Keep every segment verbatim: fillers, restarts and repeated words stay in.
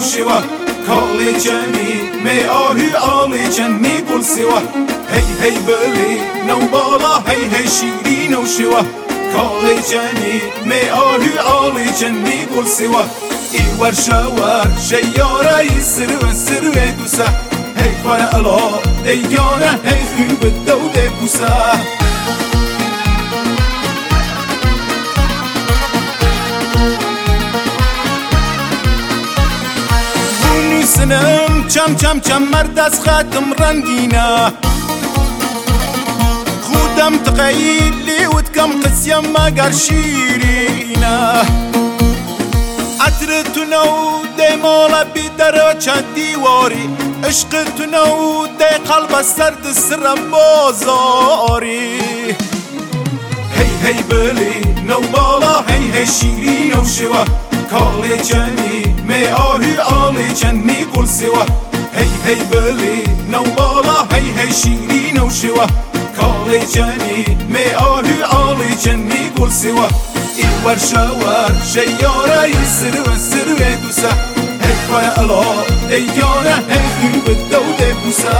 وشوا کالی جنی می آهی آلی جنی گل سوا هی هی بلی نو بالا هی هی شیرین و شوا کالی جنی می آهی آلی جنی گل سوا ای ور شوار شیاره ای سرو سرو دوسا هی فر الا دیانه هی خوب دود بوسا سنم چم چم چم مرد از خاتم رنگینه خودم تقیلی و تکم قسیم مگر شیرینه عطر تو نو دی مالا بی درچه دیواری عشق تو نو دی قلب سرد سر بازاری هی هی بلی نو بالا هی هی شیرین و شوا کالی جنی می آهی آلی جنی گل سوا هی هی بلی نو بالا هی هی شیرین و شوا کالی جنی می آهی آلی جنی گل سوا ای ور شوار شیاره ای سرو سرو دوسا هی فای الا دیانه هی خوب دود بوسا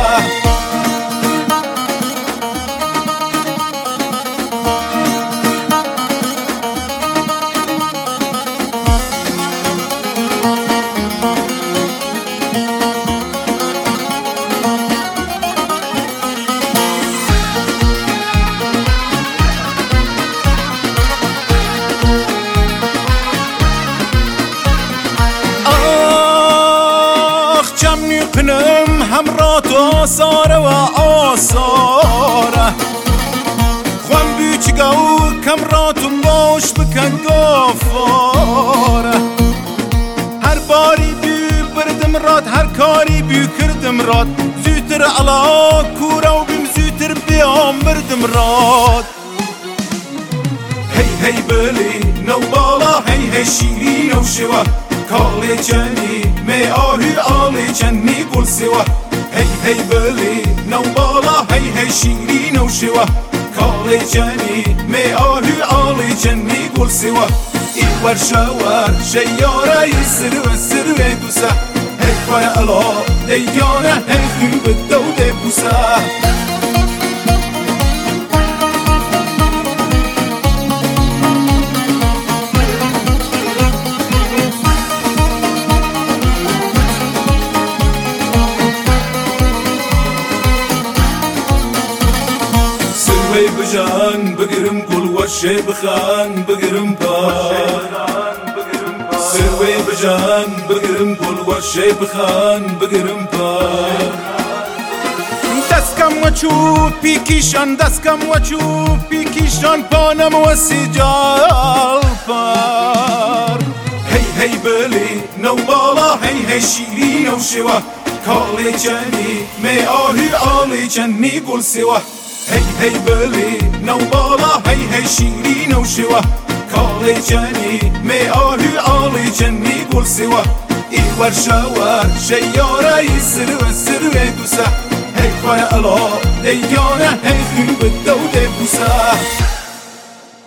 کنم همراه تو آساره و آساره خوام بیچگه و کم را تو باش بکن گفاره هر باری بی بردم راد هر کاری بی کردم راد زیتر علا کورا و بیم زیتر بیام بردم راد هی هی بلی نو بالا هی هی شیرین و شوا کالی جنی می آهی آلی جنی گل سوا هی هی بلی نو بالا هی هی شیرین و شوا کالی جنی می آهی آلی جنی گل سوا ای ور شوار شیاره ای سرو سرو دوسا هی فای الا دیانه هی خوب دود بوسا بجان بگرم گل و شی بخان بگرم پار سروی بجان بگرم گل و شی بخان بگرم پار دست کم و چوب پیکیشان دست کم و چوب پیکیشان پانم و سجال پار هی هی بلی نو بالا هی هی شیرین و شوا کالی جنی می آهی آلی جنی گل سوا هی هی بلی نو بالا هی هی شیرین و شوا کالی جنی می آهی آلی جنی گل سوا ای ور شوار شیاره ای سرو سرو دوسا هی فای الا دیانه هی خوب دود بوسا